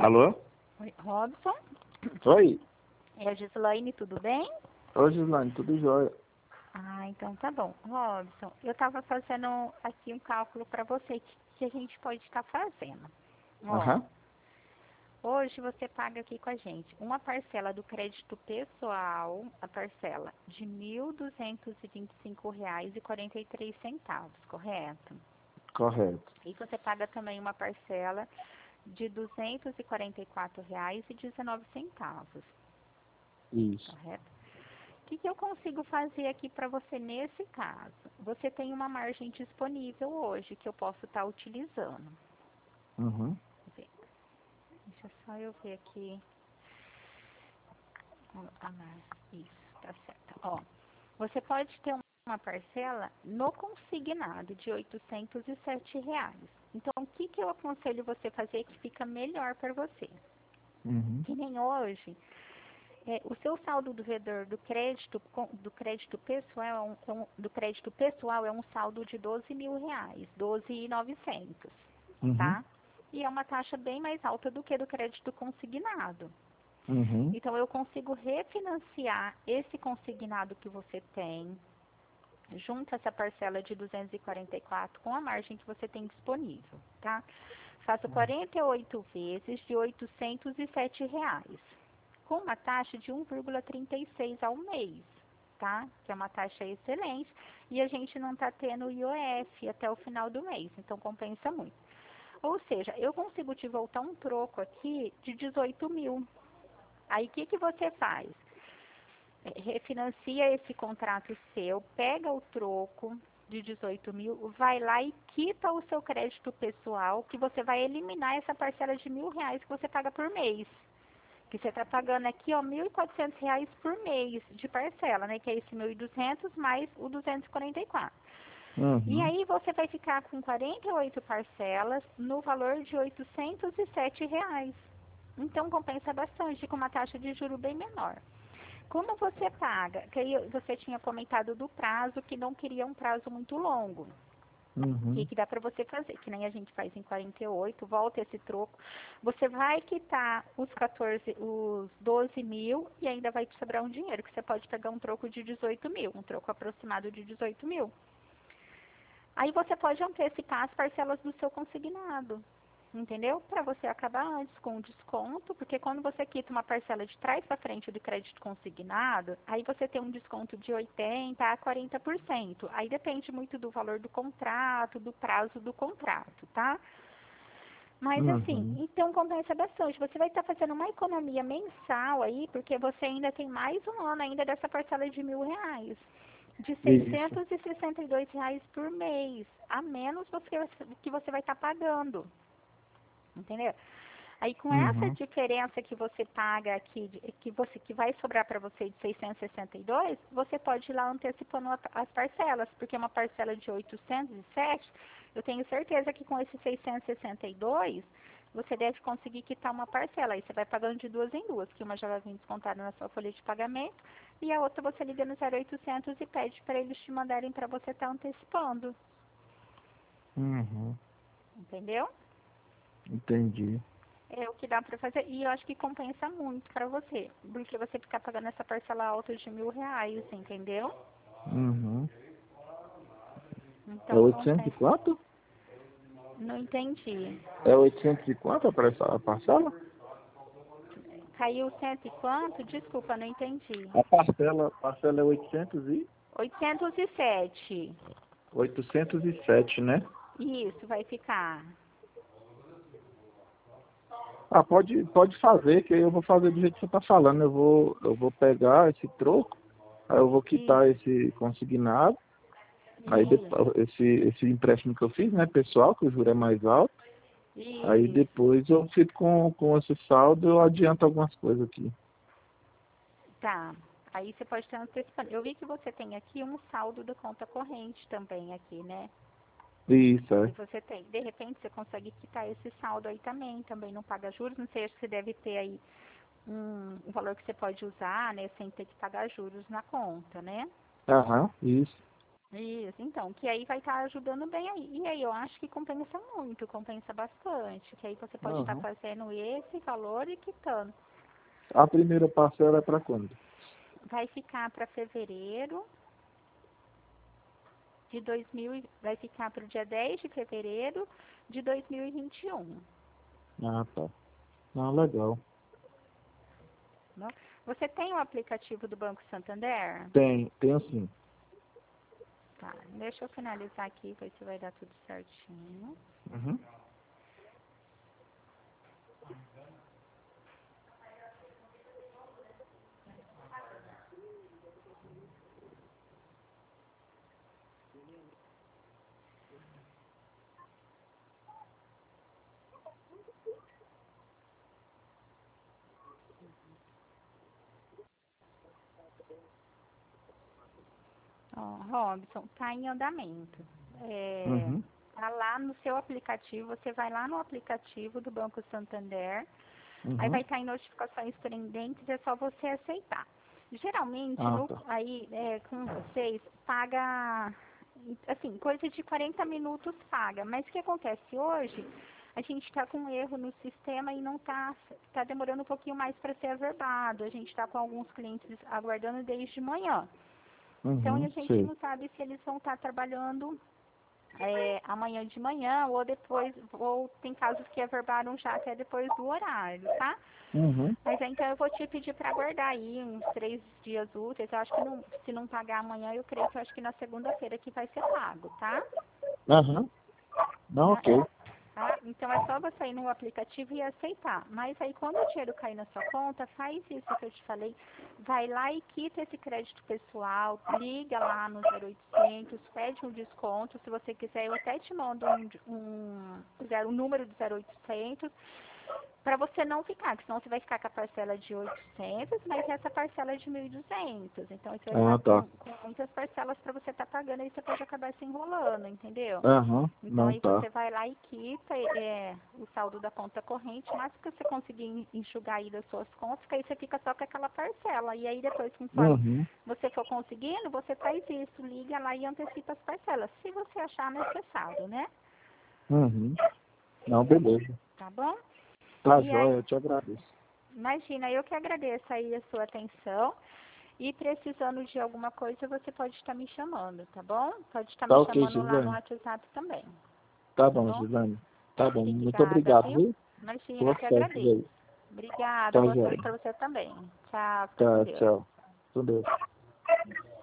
Alô? Oi, Robson? Oi. É a Gislaine, tudo bem? Oi, Gislaine, tudo jóia? Ah, então tá bom. Robson, eu estava fazendo aqui um cálculo para você que a gente pode estar fazendo. Ó, Aham. hoje você paga aqui com a gente uma parcela do crédito pessoal, a parcela de R$ 1.225,43, correto? Correto. E você paga também uma parcela de R$ 244,19, Isso. correto? O que eu consigo fazer aqui para você nesse caso? Você tem uma margem disponível hoje que eu posso estar utilizando. Uhum. Deixa só eu ver aqui. Isso, tá certo. Ó, você pode ter uma parcela no consignado de R$ 807. Então, o que eu aconselho você fazer que fica melhor para você? Uhum. Que nem hoje, o seu saldo devedor do crédito pessoal é um saldo de R$ 12.000, 12.900, Uhum. tá? E é uma taxa bem mais alta do que do crédito consignado. Uhum. Então, eu consigo refinanciar esse consignado que você tem, junto a essa parcela de 244 com a margem que você tem disponível, tá? Faço 48 vezes de R$ 807, com uma taxa de 1,36 ao mês, tá? Que é uma taxa excelente e a gente não está tendo IOF até o final do mês, então compensa muito. Ou seja, eu consigo te voltar um troco aqui de 18 mil. Aí o que você faz? Refinancia esse contrato seu, pega o troco de 18 mil, vai lá e quita o seu crédito pessoal, que você vai eliminar essa parcela de R$ 1.000 que você paga por mês. Que você está pagando aqui, ó, R$ 1.400 por mês de parcela, né? Que é esse 1.200 mais o 244. E Uhum. aí você vai ficar com 48 parcelas no valor de R$ 807. Então compensa bastante, com uma taxa de juro bem menor. Como você paga? Que aí você tinha comentado do prazo, que não queria um prazo muito longo. O Uhum. que dá para você fazer? Que nem a gente faz em 48, volta esse troco. Você vai quitar os 12 mil e ainda vai te sobrar um dinheiro, que você pode pegar um troco de 18 mil, um troco aproximado de 18 mil. Aí você pode antecipar as parcelas do seu consignado, entendeu? Para você acabar antes com o desconto, porque quando você quita uma parcela de trás para frente do crédito consignado, aí você tem um desconto de 80% a 40%. Aí depende muito do valor do contrato, do prazo do contrato, tá? Mas assim, Uhum. então compensa bastante. Você vai estar fazendo uma economia mensal aí, porque você ainda tem mais um ano ainda dessa parcela de R$ 1.000. De R$ Isso. 662 por mês, a menos que você vai estar pagando, entendeu? Aí com essa Uhum. diferença que você paga aqui, que vai sobrar para você de 662, você pode ir lá antecipando as parcelas, porque uma parcela de 807, eu tenho certeza que com esse 662, você deve conseguir quitar uma parcela. Aí você vai pagando de duas em duas, que uma já vai vir descontada na sua folha de pagamento, e a outra você liga no 0800 e pede para eles te mandarem para você estar antecipando, Uhum. entendeu? Entendi. É o que dá para fazer. E eu acho que compensa muito para você. Porque você ficar pagando essa parcela alta de R$ 1.000, entendeu? Uhum. É Então 800 e compensa. quanto? Não entendi. É 800 e quanto a parcela? Caiu cento e quanto? Desculpa, não entendi. A parcela é 807. 807, né? Isso, vai ficar. Ah, pode fazer, que aí eu vou fazer do jeito que você tá falando. Eu vou pegar esse troco, aí eu vou quitar Isso, esse consignado, aí isso, esse empréstimo que eu fiz, né, pessoal, que o juro é mais alto, aí isso. depois eu fico com esse saldo, eu adianto algumas coisas aqui. Tá. Aí você pode ter antecipando. Eu vi que você tem aqui um saldo da conta corrente também aqui, né? Isso, Que é. você tem. De repente você consegue quitar esse saldo aí também não paga juros. Não sei se você deve ter aí um valor que você pode usar, né, sem ter que pagar juros na conta, né? Aham, isso. Isso, então, que aí vai estar ajudando bem aí. E aí eu acho que compensa muito, compensa bastante. Que aí você pode estar Aham. fazendo esse valor e quitando. A primeira parcela é para quando? Vai ficar para fevereiro de 2000, vai ficar para o dia 10 de fevereiro de 2021. Ah, tá. Ah, legal. Né? Você tem o aplicativo do Banco Santander? Tem sim. Tá, deixa eu finalizar aqui, ver se vai dar tudo certinho. Uhum. Ó, Robson, tá em andamento. Uhum. Tá lá no seu aplicativo, você vai lá no aplicativo do Banco Santander, aí vai Uhum. estar em notificações pendentes, é só você aceitar. Geralmente, Ah, tá. com vocês, paga, assim, coisa de 40 minutos paga. Mas o que acontece hoje? A gente está com um erro no sistema e não tá demorando um pouquinho mais para ser averbado. A gente está com alguns clientes aguardando desde manhã. Então, e Uhum. a gente Sei. não sabe se eles vão estar trabalhando amanhã de manhã ou depois, ou tem casos que averbaram já até depois do horário, tá? Uhum. Mas então eu vou te pedir para aguardar aí uns 3 dias úteis. Eu acho que se não pagar amanhã, eu acho que na segunda-feira que vai ser pago, tá? Aham. Não, Né? ok. Tá? Então é só você ir no aplicativo e aceitar. Mas aí quando o dinheiro cair na sua conta, faz isso que eu te falei. Vai lá e quita esse crédito pessoal, liga lá no 0800, pede um desconto. Se você quiser, eu até te mando um número do 0800 para você não ficar, porque senão você vai ficar com a parcela de 800, mas essa parcela é de 1.200. Então você vai Ah, ficar tá. com muitas parcelas para você estar pagando, aí você pode acabar se enrolando, entendeu? Aham. Então Não aí tá. você vai lá e quita o saldo da conta corrente, mas que você conseguir enxugar aí das suas contas, que aí você fica só com aquela parcela. E aí depois, conforme Uhum. você for conseguindo, você faz isso, liga lá e antecipa as parcelas, se você achar necessário, né? Uhum. Não, beleza. Tá bom? Tá E joia, aí, eu te agradeço. imagina, eu que agradeço aí a sua atenção. E precisando de alguma coisa, você pode estar me chamando, tá bom? Pode estar Tá me ok, chamando lá no Gislane. WhatsApp também, Tá tá bom, bom? Gislane. Tá bom. Muito Obrigada, obrigado, viu? viu? Imagina, eu Boas que festas agradeço. aí. Obrigada, Tá boa joia. sorte para você também. Tchau, fica com Tá, Deus. tchau. Com Deus.